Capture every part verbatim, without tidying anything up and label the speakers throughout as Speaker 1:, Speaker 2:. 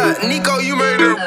Speaker 1: God, Nico, you made it.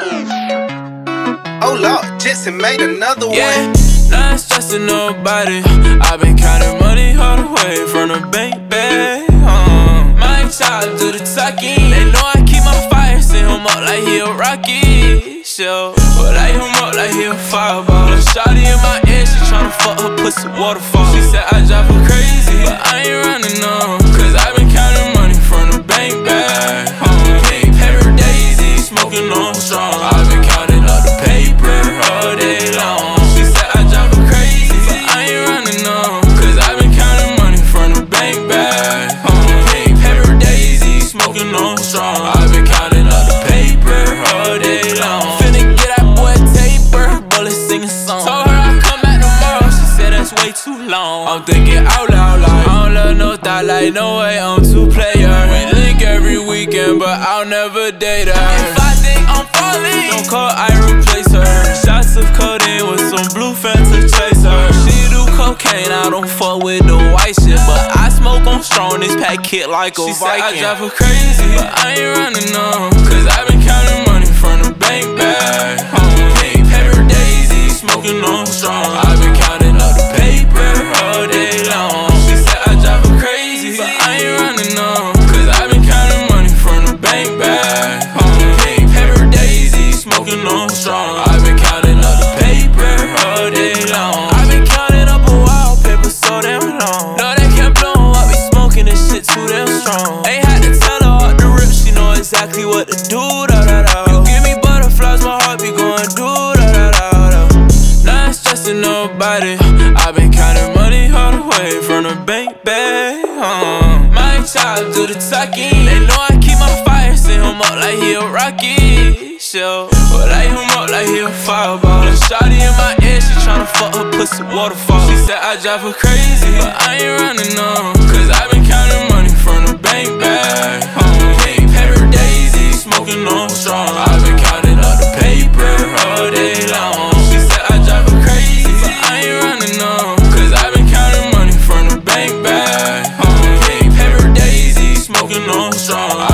Speaker 1: Oh Lord, Jetson made another
Speaker 2: yeah.
Speaker 1: one.
Speaker 2: Not stressing nobody. I've been counting money all the way from the bank bag. Um, my child do the talking. They know I keep my fire, send him up like he a rocket show. But light him up like he a fireball. A shawty in my ear, she tryna fuck her pussy waterfall. She said I drive her crazy, but I ain't running no. Cause I been counting money from the bank bag. Um, pink paper daisy, smoking on strong. I been counting up the paper all day long. She said I drive her crazy, but I ain't running no. Cause I been counting money from the bank bag. Um, pink paper daisy, smoking on strong. I been counting up the paper all day long. Finna get that boy taper, bullet singing song. Told her I'd come back tomorrow, she said that's way too long. I'm thinking out loud like I don't love no thought, like no way I'm two player. We link every weekend, but I'll never date her. If I think I'm falling, don't call, I replace her. Shots of codeine with some blue Fanta chaser. She do cocaine, I don't fuck with the white shit, but I smoke on strong, this pack hit like a she Viking. Said I drive her crazy, but I ain't running no. Cause I been counting money from the bank bag. Um, pink paper daisy, smoking on strong. I been counting up the paper all day long. She said I drive her crazy, but I ain't running no. Cause I been counting money from the bank bag. Um, pink paper daisy, smoking on strong. I been counting up the paper all day long. I been counting up a wallpaper so damn long. No, they can't blow up, be smoking this shit too damn strong. Ain't had to tell her off the rip, she know exactly what to do. Da da da. You give me butterflies, my heart be going do da da da da. Not stressing nobody. I been counting money all the way from the bank bag. Um, my child do the talking. They know I keep my fire, send him up like he a rocket show. But light him up like he a fireball. A shawty in my ear, she tryna fuck her pussy waterfall. She said I drive her crazy, but I ain't running no. Cause I been counting money from the bank bag. Um, pink paper daisy, smoking on strong. I been counting up the paper all day long. She said I drive her crazy, but I ain't running no. Cause I been counting money from the bank bag. Um, pink paper daisy, smoking on strong.